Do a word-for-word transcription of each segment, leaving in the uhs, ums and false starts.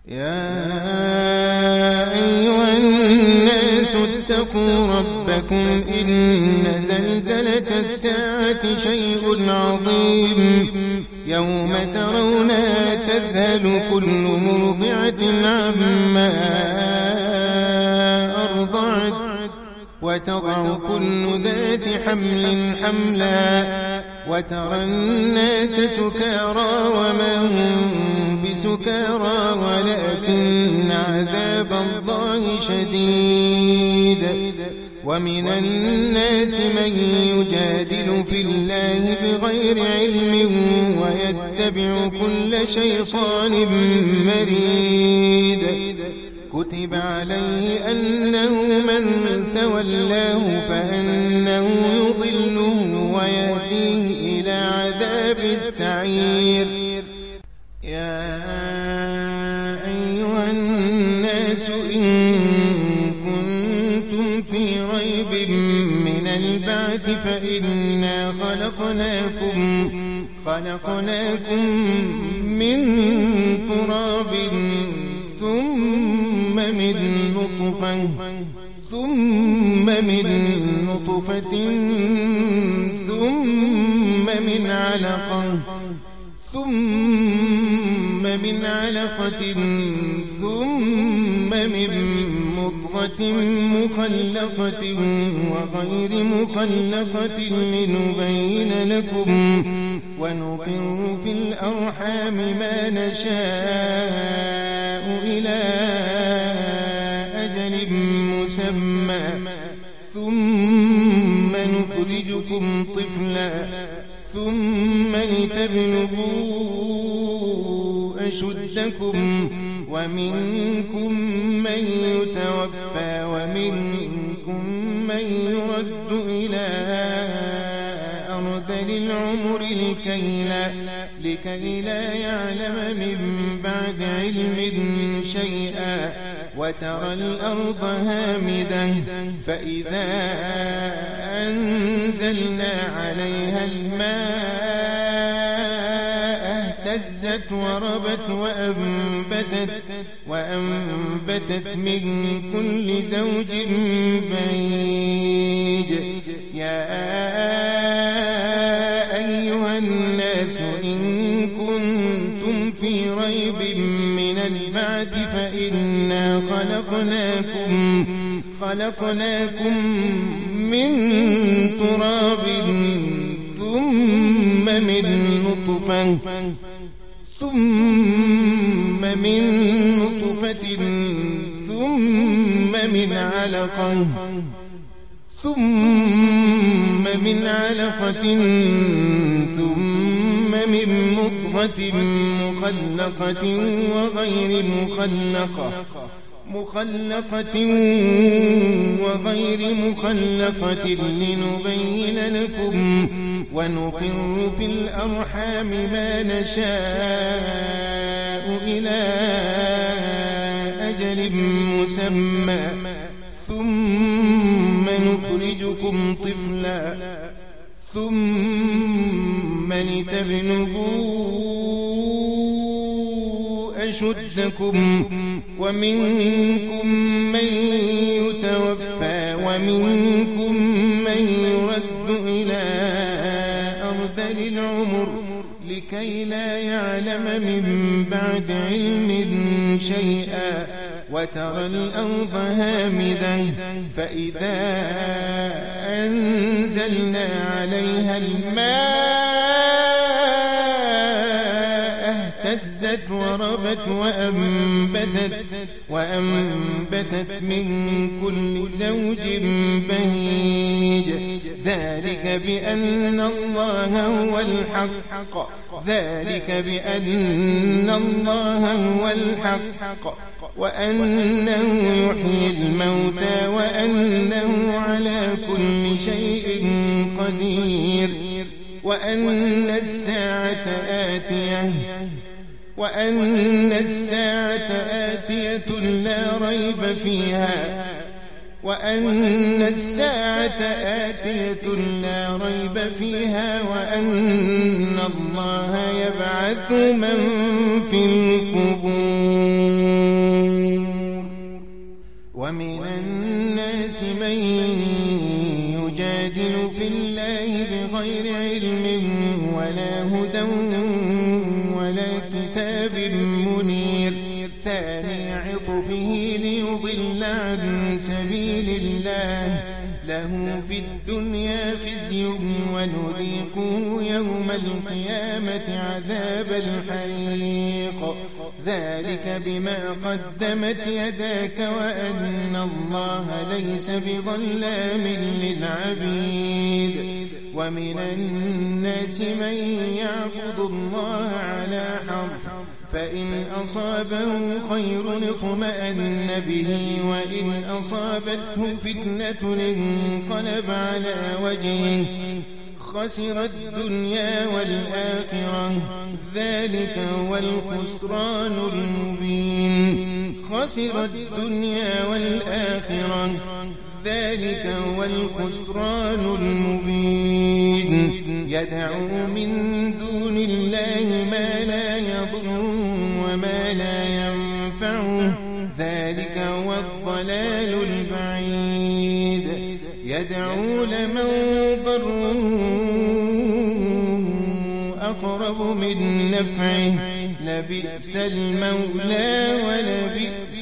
يا أيها الناس اتقوا ربكم إن زلزلة الساعة شيء عظيم يوم ترونها تذهل كل مرضعة عما أرضعت وتضع كل ذات حمل حملا وترى الناس سكارى وما هم بسكارى ولكن عذاب الله شديد. ومن الناس من يجادل في الله بغير علم ويتبع كل شيطان مريد. كتب عليه أنه من تولاه فأنه يضله ويهديه إلى عذاب السعير. يا أيها الناس إن كنتم في ريب من البعث فإنا خلقناكم خلقناكم من تراب ثم من نطفة ثم من نطفة ثم من علقة ثم من علقة ثم من مضغة مخلقة وغير مخلقة لنبين لكم ونقر في الأرحام ما نشاء إلى أجل مسمى ثم نخرجكم طفلا ثم لتبلغوا أشدكم ومنكم من يتوفى ومنكم من يرد إلى أرذل العمر لكي لا, لكي لا يعلم من بعد علم شيئا وترى الأرض هامدة فإذا أنزلنا عليها الماء اهتزت وربت وأنبتت, وأنبتت من كل زوج بهيج. يا أيها الناس إن كنتم في ريب من البعث فإنا خلقناكم خلقناكم من تراب ثم من نطفة ثم من نطفة ثم من علقة ثم من علقة ثم من مضغة مخلقة وغير مخلقة مخلقة وغير مخلقة لنبين لكم ونقر في الأرحام ما نشاء إلى أجل مسمى ثم نخرجكم طفلا ثم لتبلغوا أشدكم ومنكم من يتوفى ومنكم من يرد إلى أرذل العمر لكي لا يعلم من بعد علم شيئا وترى الأرض هامدة فإذا أنزلنا عليها الماء اهتزت وربت وأنبتت, وأنبتت من كل زوج بهيج. ذلك بأن الله هو الحق ذلك بأن الله هو الحق وأنه يحيي الموتى وأنه على كل شيء قدير وأن الساعة آتية وأن الساعة آتية لا ريب فيها وأن الساعة آتية لا ريب فيها وأن الله يبعث من في القبور. ثاني عطفه ليضل عن سبيل الله له في الدنيا خزي ونذيقه يوم القيامة عذاب الحريق ذلك بما قدمت يداك وأن الله ليس بظلام للعبيد ومن الناس من يعبد الله على حرف فإن أصابه خير اطمأن به وإن أصابته فتنة انقلب على وجهه خسر الدنيا والآخرة ذلك هو الخسران المبين خسر الدنيا والآخرة ذلك هو الخسران المبين يدعو من دون الله ما لا يضر وما لا ينفعه ذلك هو الضلال البعيد يدعو لمن ضره أقرب من نفعه لبئس المولى ولبئس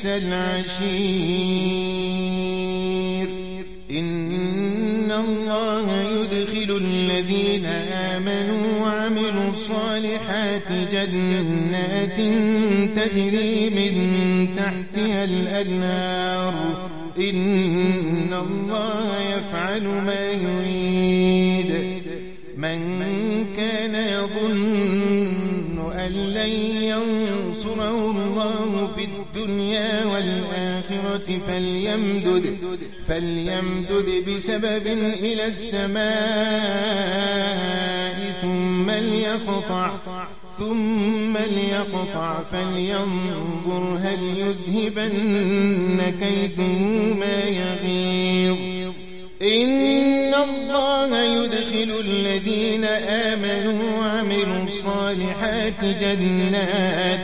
العشير إن الله يدخل الذين آمنوا وعملوا الصالحات جنات تجري من تحتها الأنهار إن الله يفعل ما يريد من كان يظن أن لن ينصره الله في الدنيا والآخرة فليمدد, فليمدد بسبب إلى السماء ثم ليقطع ثم ليقطع فلينظر هل يذهبن كيده ما يغيظ إن الله يدخل الذين آمنوا وعملوا الصالحات جنات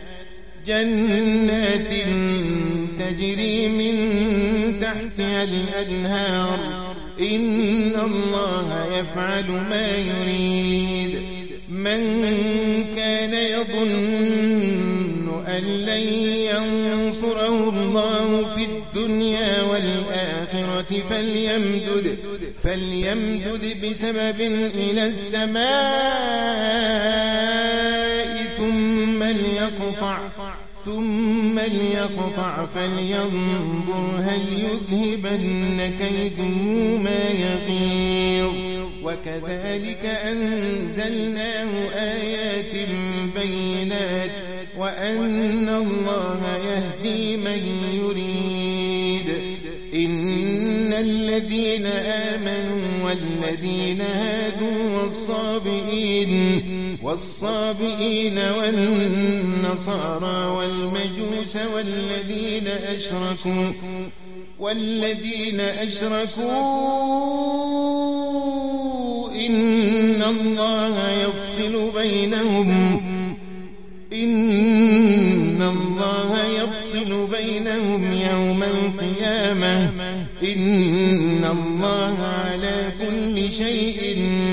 جنات تجري من تحتها الأنهار إن الله يفعل ما يريد من كان يظن أن لن ينصره الله في الدنيا والآخرة فليمدد, فليمدد بسبب إلى السماء ثم ليقطع ثم ليقطع فلينظر هل يذهبن كيده ما يغيظ وكذلك أنزلناه آيات بينات وأن الله يهدي من يريد إن الذين آمنوا والذين هادوا والصابئين والصابئين والنصارى والمجوس والذين أشركوا والذين أشركوا إن الله يفصل بينهم إن الله يفصل بينهم يوم القيامة إن الله على كل شيء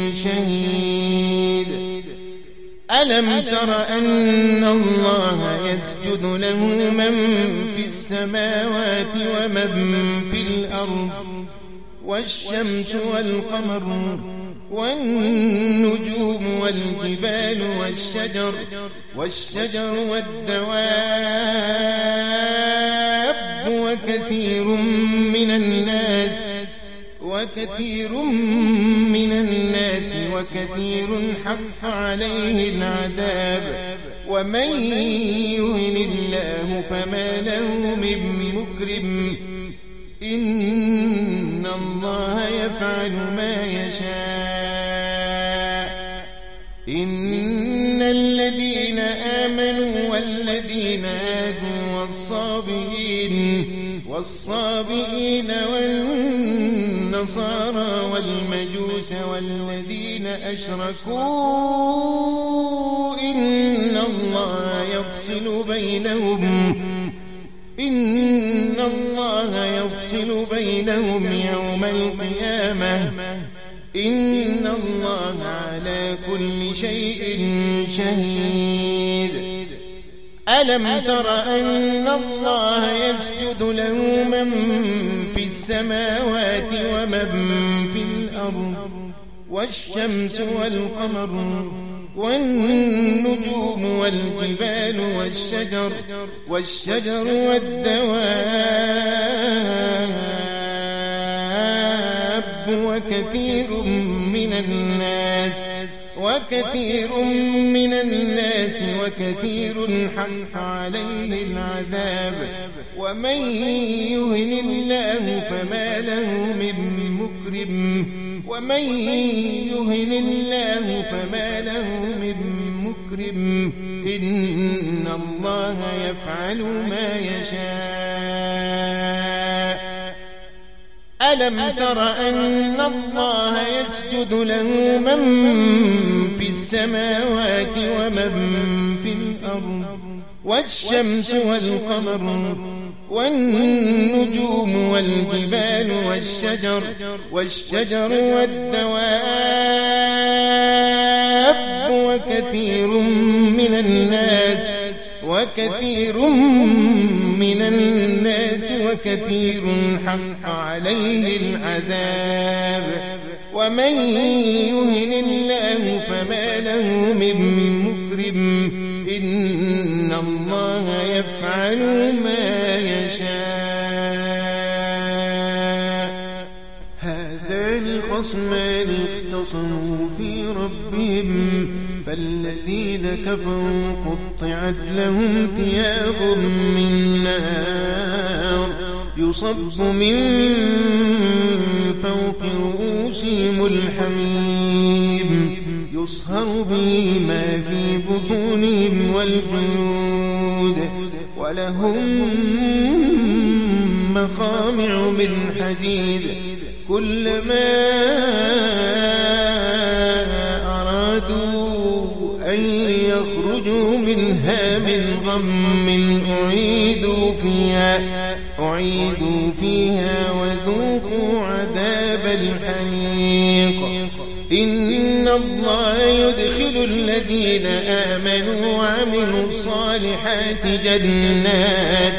شهيد ألم تر أن الله يسجد له من في السماوات ومن في الأرض والشمس والقمر والنجوم والجبال والشجر والشجر والدواب وكثير من الناس وكثير من الناس وكثير حق عليه العذاب ومن يهن الله فما له من مكرم إن الله يفعل ما يشاء إن الذين آمنوا والذين هادوا والصابئين والصابئين والنصارى والمجوس والذين أشركوا إن الله يفصل بينهم إن الله يفصل بينهم يوم القيامة إن الله على كل شيء شهيد ألم تر أن الله يسجد له من في السماوات ومن في الأرض والشمس والقمر والنجوم والجبال والشجر والشجر والدواب وكثير من الناس وكثير من الناس وكثير حق عليه العذاب ومن يهن الله فما له من مكرم ومن يهن الله فما له من مكرم إن الله يفعل ما يشاء ألم تر أن الله يسجد له من في السماوات ومن في الأرض والشمس والقمر والنجوم والجبال والشجر والشجر والدواب وكثير من الناس وكثير من الناس وكثير حق عليه العذاب ومن يهن الله فما له من مكرم إن الله يفعل ما يشاء هذان خصمان اختصموا في ربهم فالذين كفروا قطعت لهم ثياب من نار يصب من فوق رؤوسهم الحميم يصهر به ما في بطونهم والجلود ولهم مقامع من حديد كلما أرادوا أن يخرجوا منها من غم أعيدوا فيها أعيدوا فيها وذوقوا عذاب الحريق إن الله يدخل الذين آمنوا وعملوا الصالحات جنات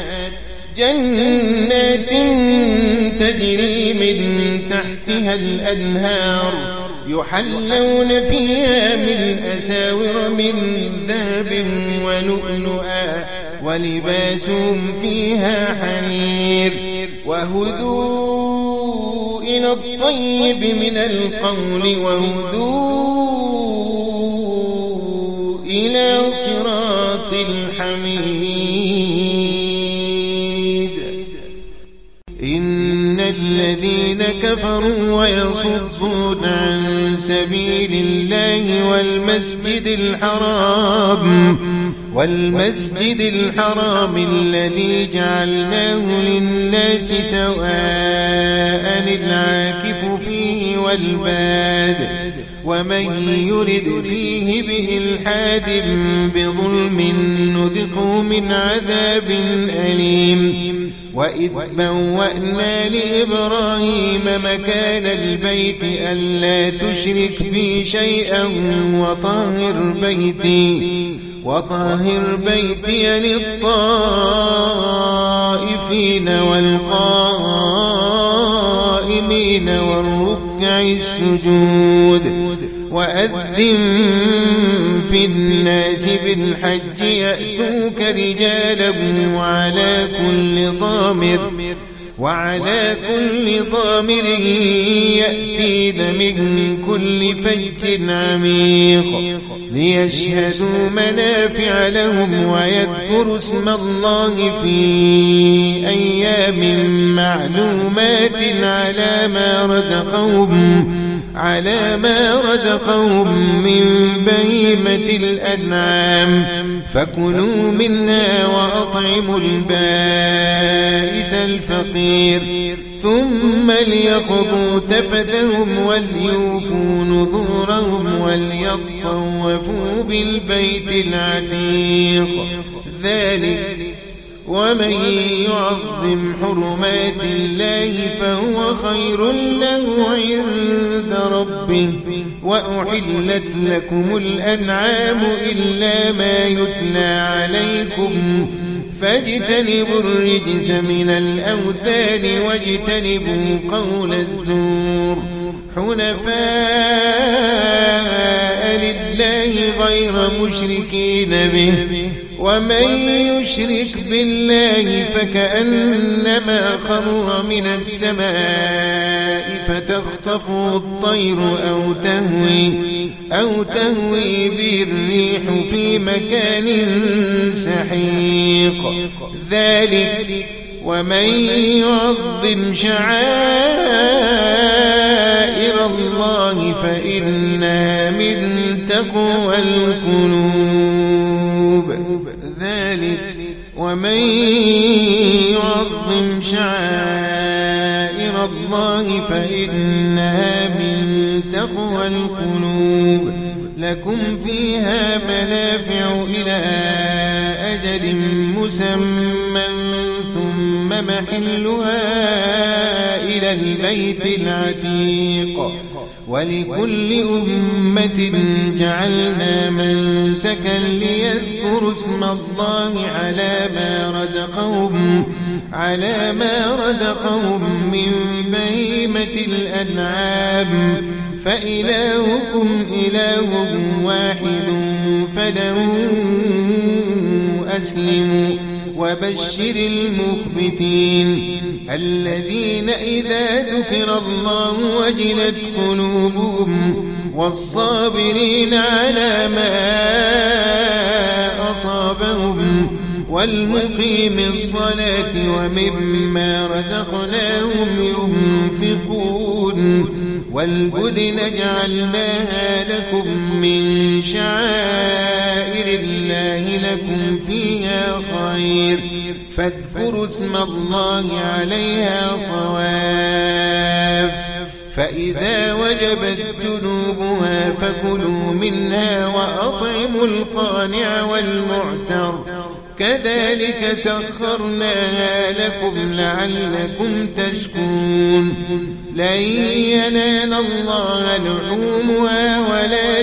جنات تجري من تحتها الأنهار يحلون فيها من أساور من ذهب ولؤلؤا ولباسهم فيها حرير وهدوا إلى الطيب من القول وهدوا إلى صراط الحميد إن الذين كفروا ويصدون عن سبيل الله والمسجد الحرام والمسجد الحرام الذي جعلناه للناس سواء العاكف فيه والباد ومن يرد فيه بإلحاد بظلم نذقه من عذاب أليم وإذ بوأنا لإبراهيم مكان البيت ألا تشرك بي شيئا وطهر بيتي وطهر بيتي للطائفين والقائمين والركع السجود وأذن في الناس بالحج يأتوك رجالا وعلى كل ضامر وعلى كل ضامر يأتين من كل فج عميق ليشهدوا منافع لهم ويذكروا اسم الله في أيام معلومات على ما رزقهم على ما رزقهم من بهيمة الأنعام فكلوا منها وأطعموا البائس الفقير ثم ليقضوا تفثهم وليوفوا نذورهم وليطوفوا بالبيت العتيق ذلك ومن يعظم حرمات الله فهو خير له عند ربه وأحلت لكم الأنعام إلا ما يتلى عليكم فاجتنبوا الرجس من الأوثان واجتنبوا قول الزور حنفاء لله غير مشركين به ومن يشرك بالله فكأنما خر من السماء فتخطفه الطير أو تهوي, أو تهوي به الريح في مكان سحيق ذلك ومن يعظم شعائر الله فإنها من تقوى القلوب ذلك ومن يعظم شعائر الله فإنها من تقوى القلوب لكم فيها منافع إلى أجل مسمى ثم محلها إلى البيت العتيق ولكل أمة جعلنا منسكا ليذكروا اسم الله على ما رزقهم على ما رزقهم من بهيمة الأنعام فإلهكم إله واحد فله أسلموا وبشر المخبتين الذين إذا ذكر الله وجلت قلوبهم والصابرين على ما أصابهم والمقيم الصلاة ومما رزقناهم ينفقون والبدن جعلناها لكم من شعائر الله لكم فيها خير فاذكروا اسم الله عليها صواف فإذا وجبت جنوبها فكلوا منها وأطعموا القانع والمعتر كذلك سخرناها لكم لعلكم تشكرون لن ينال الله لحومها ولا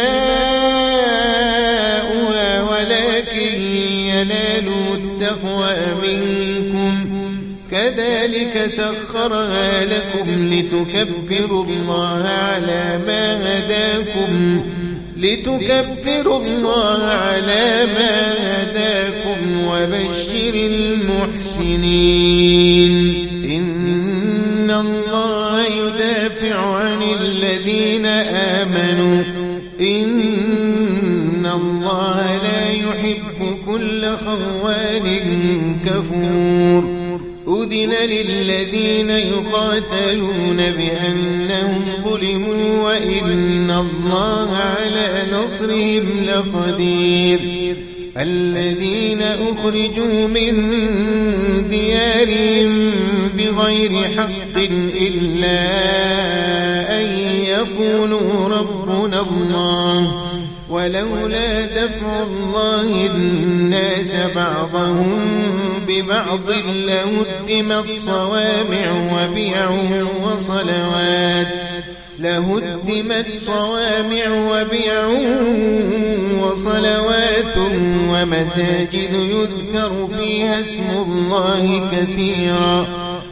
دماؤها ولكن ينالوا التقوى منكم كذلك سخرها لكم لتكبروا الله على ما هداكم لتكبروا الله على ما هداكم وبشر المحسنين إن الله يدافع عن الذين آمنوا إن الله لا يحب كل خوان كفور أذن للذين يقاتلون بأنهم ظلموا وإن الله على نصرهم لقدير الذين أخرجوا من ديارهم بغير حق إلا أن يقولوا ربنا الله ولولا دفع الله الناس بعضهم ببعض لهدمت صوامع وبيع وصلوات لهدمت صوامع وبيع وصلوات ومساجد يذكر فيها اسم الله كثيرا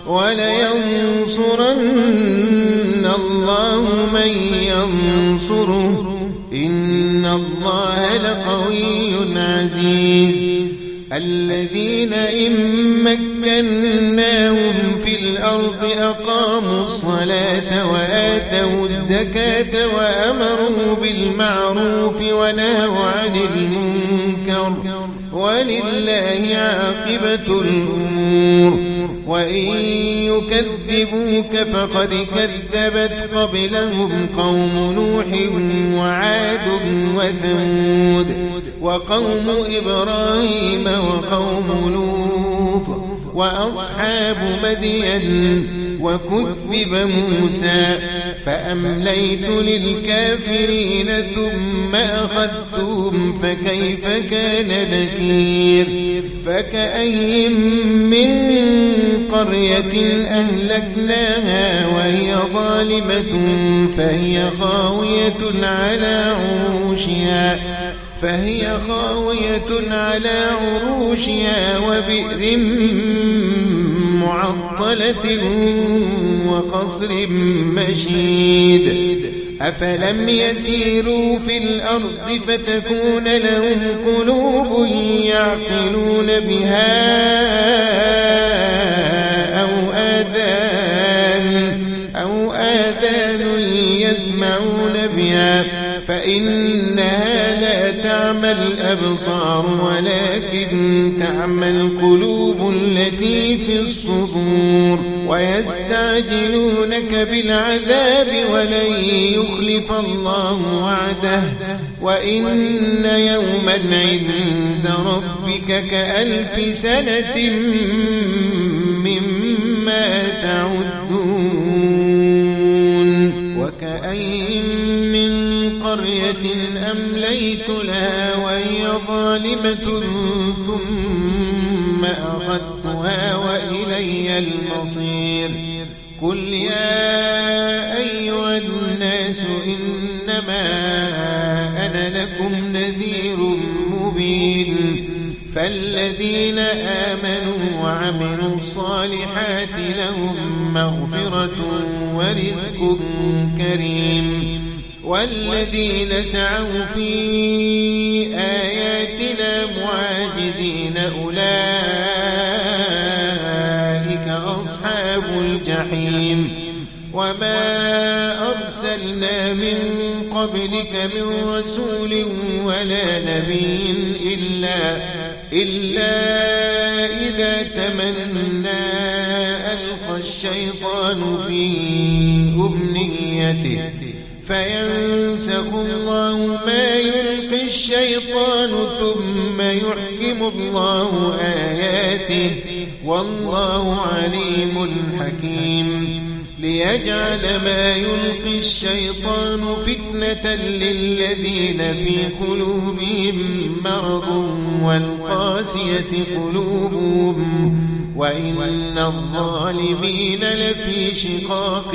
ولينصرن الله من ينصره إن الله لقوي عزيز الذين إن مكناهم في الأرض أقاموا الصلاة وآتوا الزكاة وأمروا بالمعروف ونهوا عن المنكر ولله عاقبة الأمور وإن يكذبوك فقد كذبت قبلهم قوم نوح وعاد وثمود وقوم إبراهيم وقوم لوط وأصحاب مدين وكذب موسى فأمليت للكافرين ثم أخذتهم فكيف كان نكير فكأي من قرية أهلكناها وهي ظالمة فهي خاوية على عروشها فهي خاوية على عروشها وبئر معطلة وقصر مشيد أفلم يسيروا في الأرض فتكون لهم قلوب يعقلون بها أو آذان أو آذان يسمعون بها فإنها لا تعمى الأبصار ولكن تعمى القلوب التي في الصدور ويستعجلونك بالعذاب ولن يخلف الله وعده وإن يوما عند ربك كألف سنة مما تعدون وكأين من قرية أمليت لها وهي ظالمة ثم أخذتها وإلي المصير قل يا أيها الناس إنما أنا لكم نذير مبين فالذين آمنوا وعملوا الصالحات لهم مغفرة ورزق كريم والذين سعوا في آياتنا معاجزين أولئك أصحاب الجحيم وما أرسلنا من قبلك من رسول ولا نبي إلا, إلا إذا تمنى ألقى الشيطان في أمنيته فينسخ الله ما يلقي الشيطان ثم يحكم الله آياته والله عليم حكيم ليجعل ما يلقي الشيطان فتنة للذين في قلوبهم مرض والقاسية قلوبهم وإن الظالمين لفي شقاق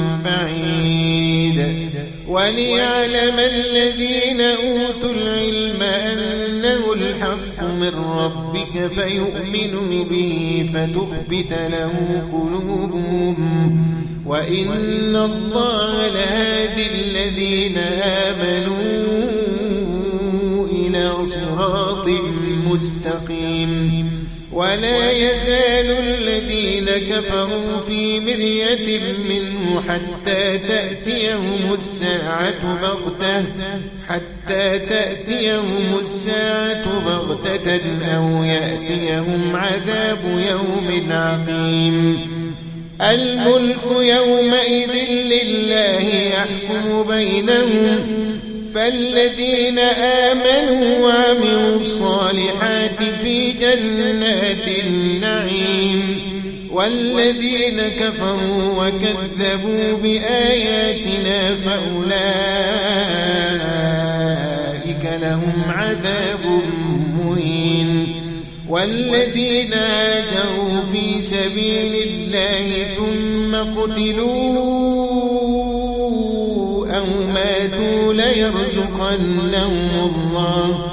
بعيد وليعلم الذين أوتوا العلم أنه الحق من ربك فيؤمنوا به فتخبت له قلوبهم وإن الله لهادي الذين آمنوا إلى صراط مستقيم ولا يزال الذين كفروا في مرية منه حتى تأتيهم الساعة بغتة حتى تأتيهم الساعة بغتة أو يأتيهم عذاب يوم عقيم الملك يومئذ لله يحكم بينهم فالذين آمنوا وعملوا الصالحات في جنات النعيم والذين كفروا وكذبوا بآياتنا فأولئك لهم عذاب مهين والذين هاجروا في سبيل الله ثم قتلوا أو ماتوا ليرزقنهم الله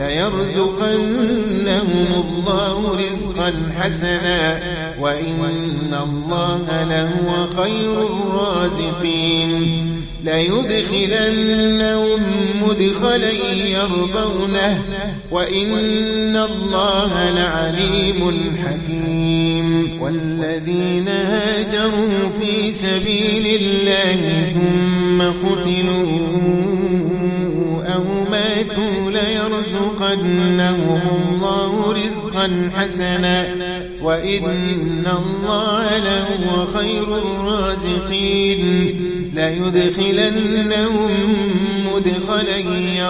ليرزقنهم الله رزقا حسنا وإن الله لهو خير الرازقين ليدخلنهم مدخلا يرضونه وإن الله لعليم حكيم والذين هاجروا في سبيل الله ثم قتلوا أو ماتوا ليرزقنهم الله رزقا حسنا وإن الله لهو خير الرازقين ليدخلنهم مدخلا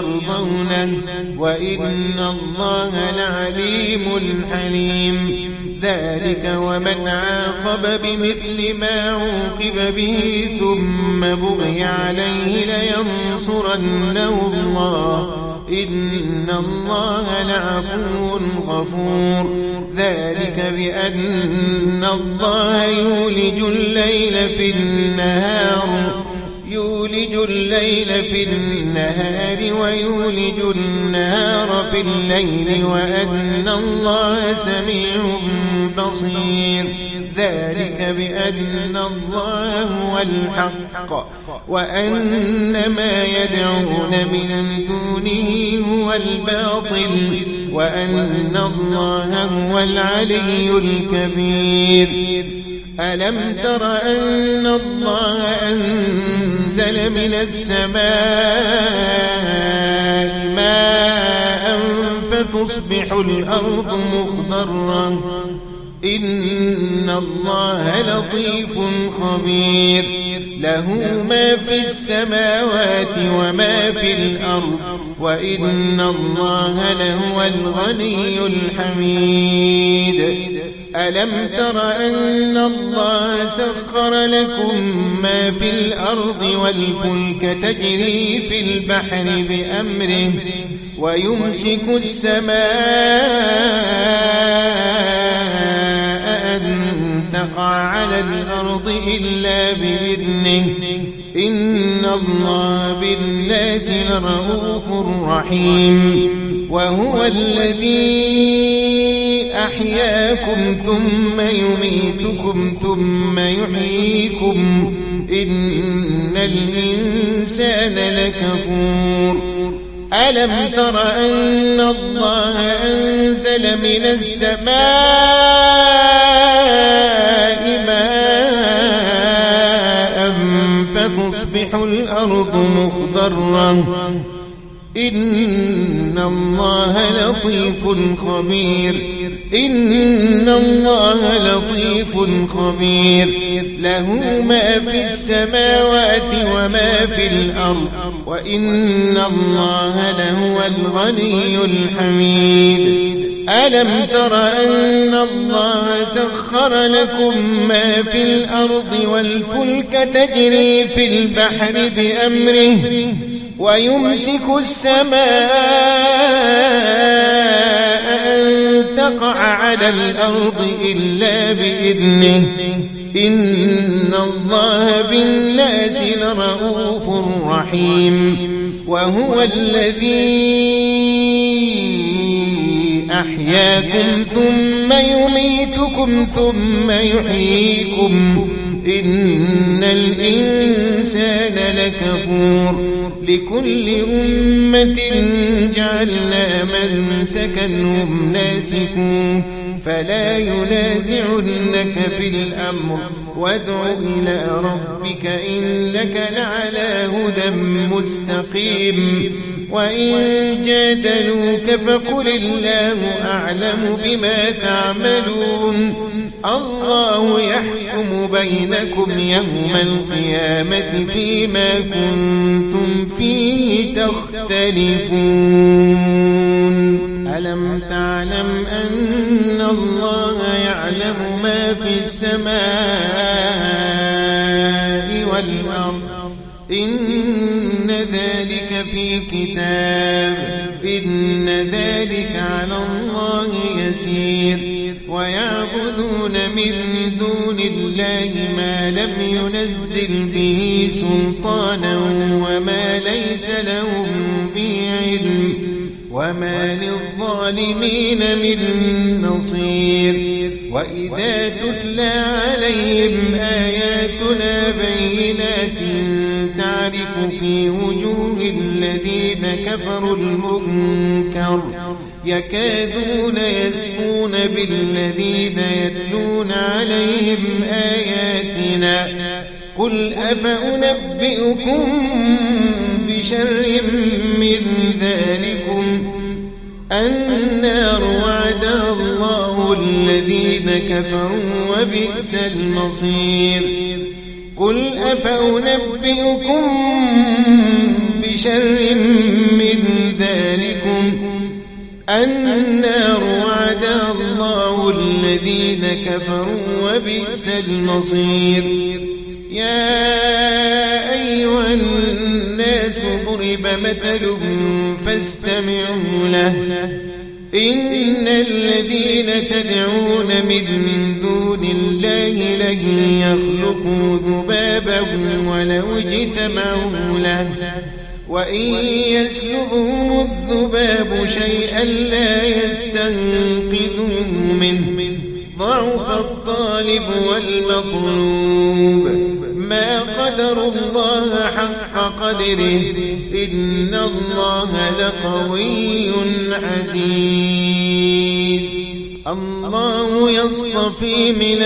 يرضونه وإن الله لعليم حليم ذلك ومن عاقب بمثل ما عوقب به ثم بغي عليه لينصرنه الله إن الله لعفو غفور ذلك بأن الله يولج الليل في النهار يولج الليل في النهار ويولج النهار في الليل وأن الله سميع بصير ذلك بأن الله هو الحق وأن ما يدعون من دونه هو الباطل وأن الله هو العلي الكبير ألم تر أن الله أنزل من السماء ماء فتصبح الأرض مخضرا إن الله لطيف خبير له ما في السماوات وما في الأرض وإن الله لهو الغني الحميد ألم تر أن الله سخر لكم ما في الأرض والفلك تجري في البحر بأمره ويمسك السماء أن تقع على الأرض إلا بإذنه إن الله بالناس لرؤوف رحيم وهو الذي أحياكم ثم يميتكم ثم يحييكم إن الإنسان لكفور ألم تر أن الله أنزل من السماء ماء فتصبح الأرض مخضرا إن الله لطيف خبير إن الله لطيف خبير له ما في السماوات وما في الأرض وإن الله لهو الغني الحميد ألم تر أن الله سخر لكم ما في الأرض والفلك تجري في البحر بأمره ويمسك السماء أن تقع على الأرض إلا بإذنه إن الله بالناس لرؤوف رحيم وهو الذي أحياكم ثم يميتكم ثم يحييكم إن الإنسان لكفور لكل أمة جعلنا منسكا هم ناسكوه فلا ينازعنك في الأمر وادع إلى ربك إنك لعلى هدى مستقيم وإن جادلوك فقل الله أعلم بما تعملون الله يحكم بينكم يوم القيامة فيما كنتم فيه تختلفون ألم تعلم أن الله يعلم ما في السماء والأرض إن ذلك في كتاب إن ذلك على الله يسير ويعبدون من دون الله ما لم ينزل به سلطانا وما ليس لهم به علم وما للظالمين من نصير وإذا تتلى عليهم آياتنا بينات تعرف في وجوه الذين كفروا المنكر يكادون يسقون بالذين يتلون عليهم آياتنا قل أفأنبئكم بشر من ذلكم النار وعدها الله الذين كفروا وبئس المصير قل أفأنبئكم بشر من ذلكم النار وعدها الله الذين كفروا وبئس المصير. يا أيها الناس ضرب مثل فاستمعوا له إن الذين تدعون من دون الله لن يخلقوا ذبابا ولو اجتمعوا له وإن يسلبهم الذباب شيئا لا يستنقذوه منه ضعف الطالب والمطلوب ما قدر الله حق قدره إن الله لقوي عزيز. الله يصطفي من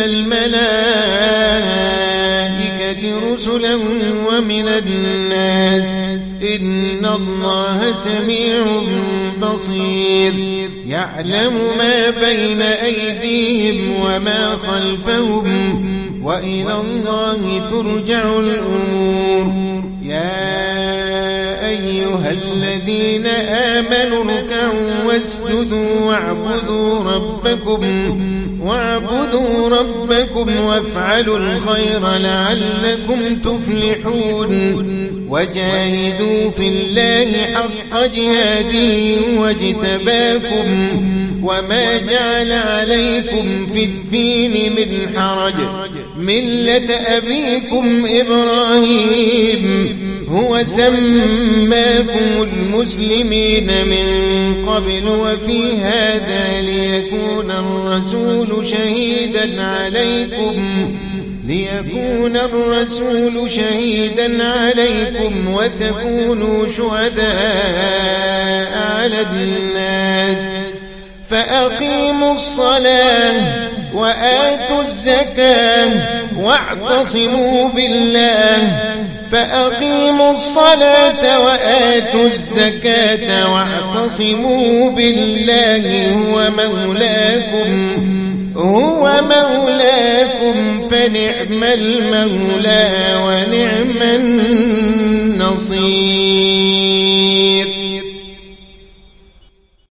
الملائكة رسلا ومن الناس إن الله سميع بصير. يعلم ما بين أيديهم وما خلفهم وإلى الله ترجع الأمور. يا أيها الذين آمنوا اركعوا واسجدوا واعبدوا ربكم واعبدوا ربكم وافعلوا الخير لعلكم تفلحون. وجاهدوا في الله حق جهاده واجتباكم وما جعل عليكم في الدين من حرج ملة أبيكم إبراهيم هو سماكم المسلمين من قبل وفي هذا ليكون الرسول شهيدا عليكم ليكون الرسول شهيدا عليكم وتكونوا شهداء على الناس فأقيموا الصلاة وآتوا الزكاة واعتصموا بالله فأقيموا الصلاة وآتوا الزكاة واعتصموا بالله هو مولاكم هو مولاكم فنعم المولى ونعم النصير.